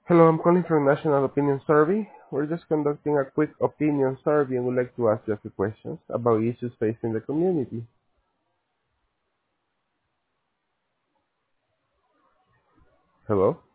Hello, I'm calling from National Opinion Survey. We're just conducting a quick opinion survey and would like to ask you a few questions about issues facing the community. Hello?